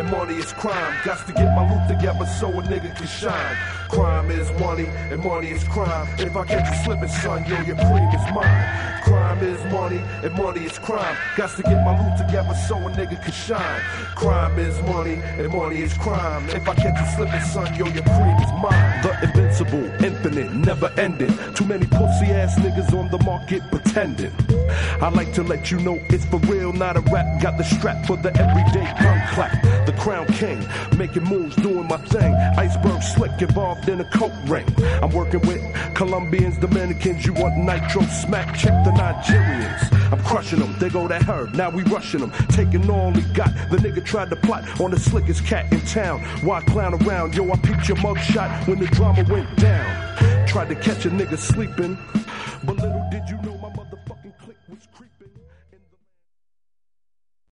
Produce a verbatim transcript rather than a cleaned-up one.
and money is crime. Got to get my loot together so a nigga can shine. Crime is money, and money is crime. If I catch you slipping, son, yo, your cream is mine. Crime is money, and money is crime. Got to get my loot together so a nigga can shine. Crime is money, and money is crime. If I catch you slipping, son, yo, your cream is mine. The invincible, infinite, never ending. Too many pussy ass niggas on the market pretending. I like to let you know it's for real, not a rap. Got the strap for the everyday gun clap. The crown king, making moves, doing my thing. Iceberg slick, involved in a coke ring. I'm working with Colombians, Dominicans. You want nitro smack? Check the Nigerians. I'm crushing them. They go that herb. Now we rushing them, taking all he got. The nigga tried to plot on the slickest cat in town. Why clown around? Yo, I peeped your mug shot when the drama went down. Tried to catch a nigga sleeping, but little